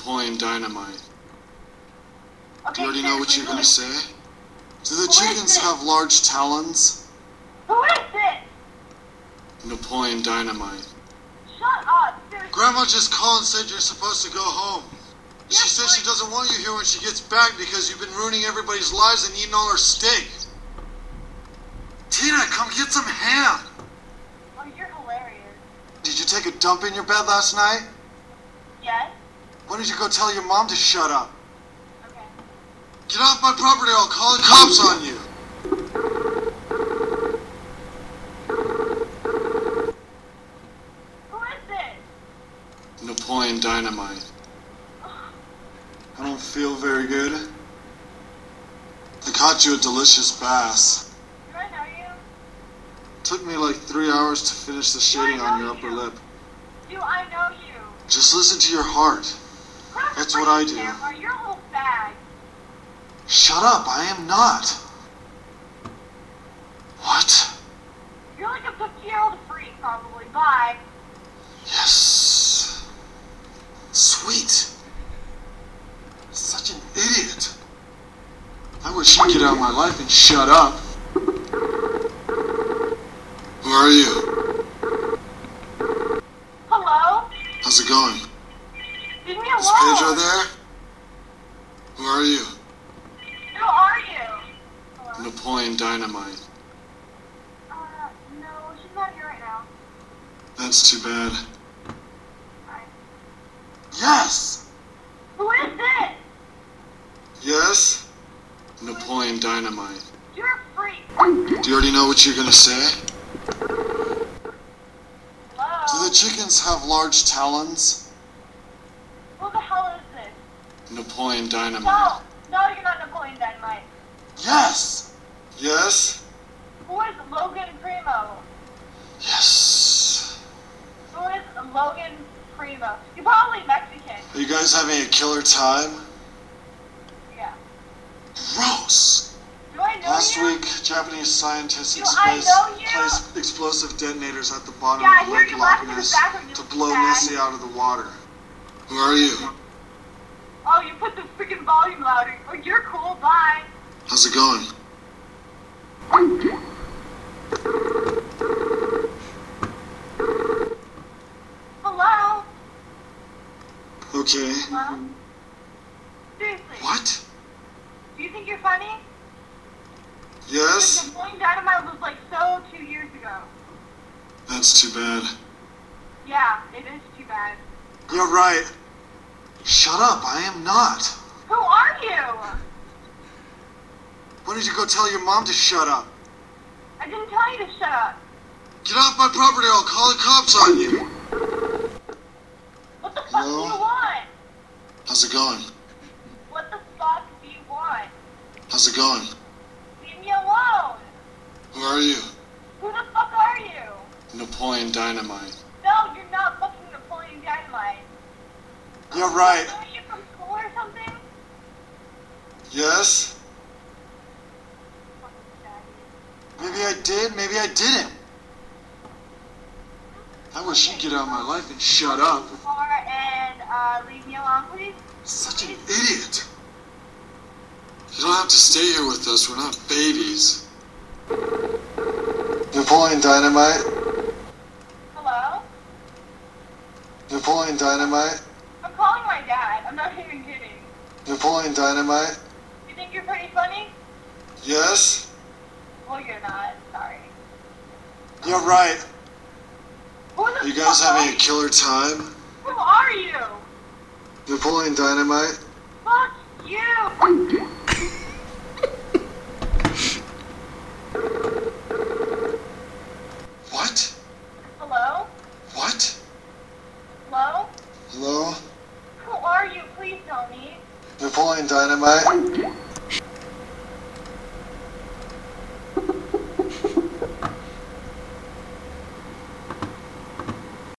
Napoleon Dynamite. Okay, Do you already know what you're gonna say? Do the Who is chickens this? have large talons? Who is this? Napoleon Dynamite. Shut up, seriously. Grandma just called and said you're supposed to go home. She said she doesn't want you here when she gets back because you've been ruining everybody's lives and eating all her steak. Tina, come get some ham. Oh, you're hilarious. Did you take a dump in your bed last night? Yes? When did you go tell your mom to shut up? Okay. Get off my property or I'll call the cops on you. Who is this? Napoleon Dynamite. I don't feel very good. I caught you a delicious bass. Do I know you? Took me like 3 hours to finish the shading on your upper lip. Do I know you? Just listen to your heart. Put on the That's what I freaking do. camera. You're a whole bag. Shut up, I am not. What? You're like a 50-year-old freak, probably. Bye. Yes. Sweet. Such an idiot. I wish you'd get out of my life and shut up. Who are you? Hello? How's it going? Leave me Is alone. Pedro there? Who are you? Who are you? Hello? Napoleon Dynamite. No, she's not here right now. That's too bad. Bye. Yes! Who is this? Yes? Napoleon Dynamite. You're a freak. Do you already know what you're gonna say? Hello? Do the chickens have large talons? Who the hell is this? Napoleon Dynamite. No, you're not Napoleon Dynamite. Yes! Yes? Who is Logan Primo? Yes. Who is Logan Primo? You're probably Mexican. Are you guys having a killer time? Yeah. Gross! Do I know Last you? week, Japanese scientists Do I know you? placed explosive detonators at the bottom Yeah, I of hear Lake you Loch laughing in the Ness background, you to little blow fag. Nessie out of the water. Who are you? Oh, you put the freaking volume louder. Oh, you're cool. Bye. How's it going? Hello? Okay. Hello? Seriously. What? Do you think you're funny? Yes? Napoleon Dynamite was like so 2 years ago. That's too bad. Yeah, it is too bad. You're right. Shut up, I am not. Who are you? When did you go tell your mom to shut up? I didn't tell you to shut up. Get off my property or I'll call the cops on you. What the fuck Hello? do you want? How's it going? What the fuck do you want? How's it going? Leave me alone. Who are you? Who the fuck are you? Napoleon Dynamite. No, you're not fucking Napoleon Dynamite. You're right. Are you from school or something? Yes? Fucking faggot. Maybe I did, maybe I didn't. I wish you'd get out of my life and shut up. And leave me alone, please. Such an idiot. You don't have to stay here with us, we're not babies. Napoleon Dynamite? Hello? Napoleon Dynamite? I'm calling my dad. I'm not even kidding. Napoleon Dynamite? You think you're pretty funny? Yes? Well, you're not. Sorry. You're right. Who the Are you guys fuck having are a killer time? Who are you? Napoleon Dynamite? Fuck you. What? Hello? What? Hello? Hello? Who are you? Please tell me. Napoleon Dynamite?